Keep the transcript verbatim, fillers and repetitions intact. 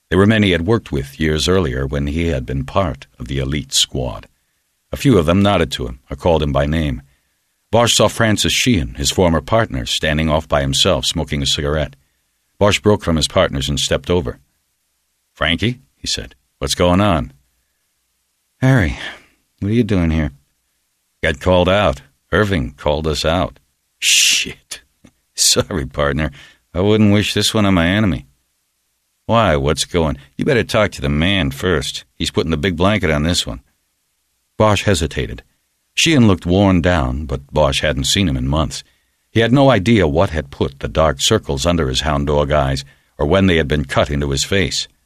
They were men he had worked with years earlier when he had been part of the elite squad. A few of them nodded to him or called him by name. Bosch saw Francis Sheehan, his former partner, standing off by himself, smoking a cigarette. Bosch broke from his partners and stepped over. "Frankie," he said, "what's going on?" "Harry, what are you doing here?" "Got called out. Irving called us out." "Shit. Sorry, partner. I wouldn't wish this one on my enemy." "Why, what's going? You better talk to the man first. He's putting the big blanket on this one." Bosch hesitated. Sheehan looked worn down, but Bosch hadn't seen him in months. He had no idea what had put the dark circles under his hound dog eyes or when they had been cut into his face.